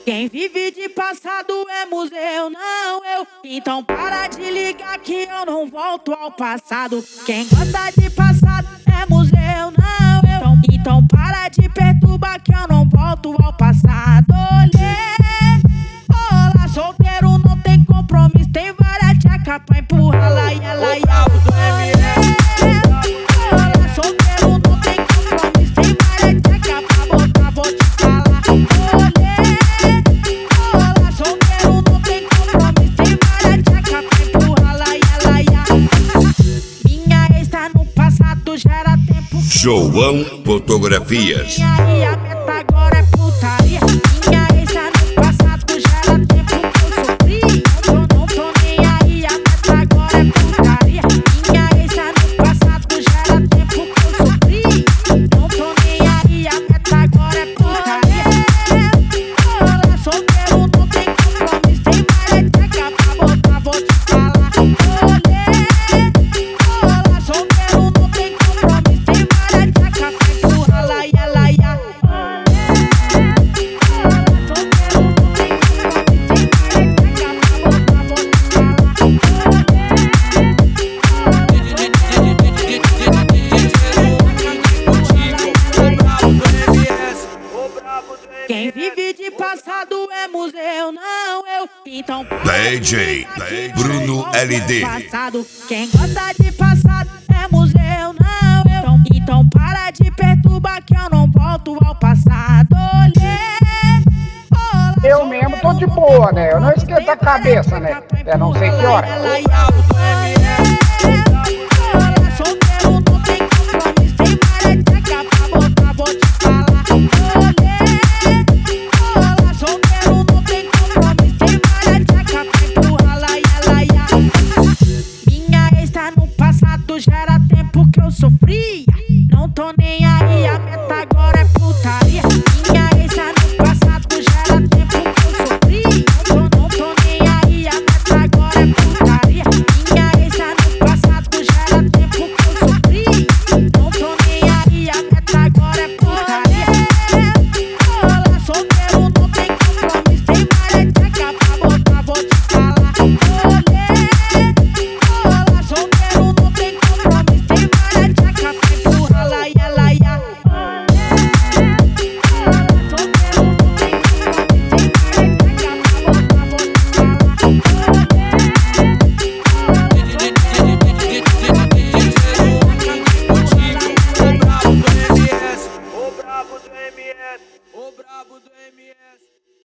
Quem vive de passado é museu, não eu. Então para de ligar que eu não volto ao passado. Quem gosta de passado é museu, não eu. Então para de perturbar que eu não volto ao passado. Olá, solteiro não tem compromisso, tem várias tchacas pra empurrar lá e ela e a solteiro não tem compromisso, tem várias tchacas pra botar, vou te falar. Olá, solteiro não tem compromisso, tem várias tchacas pra empurrar lá e ela e a minha ex tá no passado, já era tempo. João Fotografias. E a meta agora é putaria. Minha ex tá no passado, já era tempo que eu sofri. Não tô nem aí, a meta agora é putaria. Minha ex tá no passado, já era tempo que eu sofri. Não tô nem aí, a meta agora é putaria. Olá, solteiro não tem compromisso, tem várias tchacas pra botar, vou te falar. Olá, solteiro não tem compromisso, tem várias tchacas pra empurrar lá e ela e a quem vive de passado é museu, não eu. Então DJ Bruno LD. passado. Quem gosta de passado é museu, não eu. Então para de perturbar que eu não volto ao passado. Eu mesmo tô de boa, né? Eu não esquento a cabeça, né? Eu não sei que hora. Solteiro não tem compromisso, tem várias tchacas pra botar, vou te falar. Olá, solteiro não tem compromisso, tem várias tchacas pra empurrar lá e ela e a minha ex tá no passado, já era tempo que eu sofria. Não tô nem aí, a meta agora é putaria. Minha ex tá no passado, já era tempo que eu sofri. Não tô nem aí, a meta agora é putaria. Minha ex tá no passado, já era tempo que eu sofri. Não tô nem aí, a meta agora é putaria. Olá, solteiro não tem compromisso, tem várias tchacas pra botar, vou te falar. Olá, solteiro não tem compromisso, tem várias tchacas pra empurrar lá e ela e a O brabo do MS.